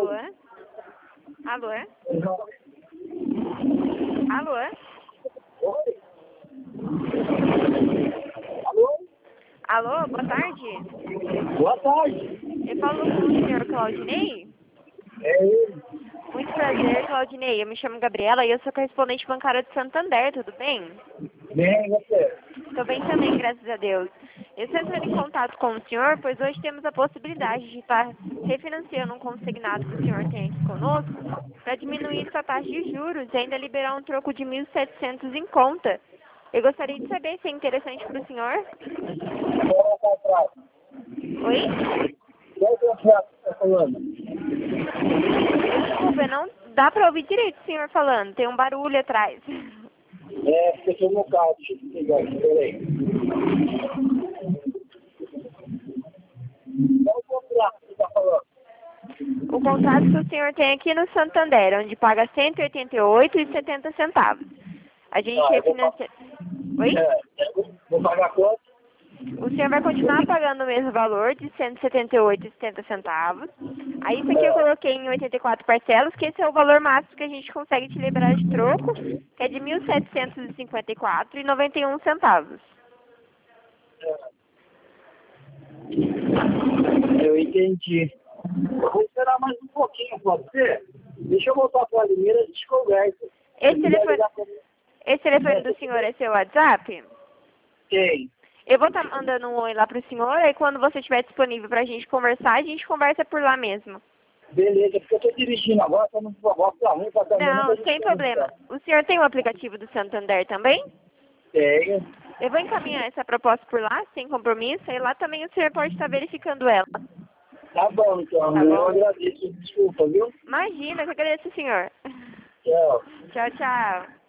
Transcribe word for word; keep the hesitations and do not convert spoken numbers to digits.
Alô, é? Alô, é? Alô, é? Oi? Alô? Alô, boa tarde. Boa tarde. Eu falo com o senhor Claudinei? É ele. Muito prazer, Claudinei. Eu me chamo Gabriela e eu sou correspondente bancária de Santander, tudo bem? Bem, você? Estou bem também, graças a Deus. Eu estou entrando em contato com o senhor, pois hoje temos a possibilidade de estar refinanciando um consignado que o senhor tem aqui conosco para diminuir sua taxa de juros e ainda liberar um troco de mil e setecentos em conta. Eu gostaria de saber se é interessante para o senhor. Qual é o contrato? Oi? Qual é o contrato que você está falando? Desculpa, não dá para ouvir direito o senhor falando, tem um barulho atrás. É, porque eu estou no carro, deixa eu pegar aqui, peraí. Qual é o contrato que você está falando? O contrato que o senhor tem aqui no Santander, onde paga cento e oitenta e oito reais e setenta centavos. A gente Ah, eu vou, pa- refinancia... Oi? é, eu vou pagar quanto? O senhor vai continuar pagando o mesmo valor de cento e setenta e oito reais e setenta centavos. Aí isso aqui eu É, coloquei em oitenta e quatro parcelas, que esse é o valor máximo que a gente consegue te liberar de troco, que é de mil setecentos e cinquenta e quatro reais e noventa e um centavos. eu entendi. Eu vou esperar mais um pouquinho, pode ser? Deixa eu voltar para a Limeira e a gente conversa. Esse Se quiser telefone, ligar pra mim, esse telefone do senhor é seu WhatsApp? tem. Eu vou estar mandando um oi lá pro senhor, aí quando você estiver disponível pra gente conversar, a gente conversa por lá mesmo. Beleza, porque eu estou dirigindo agora, estou no voto para ruim, para também, mas a Não, gente sem problema. conversa. O senhor tem o aplicativo do Santander também? Tenho. Eu vou encaminhar essa proposta por lá, sem compromisso, e lá também o senhor pode estar verificando ela. Tá bom, então. Tá Eu bom? agradeço. Desculpa, viu? Imagina, eu que agradeço, senhor. Tchau. Tchau, tchau.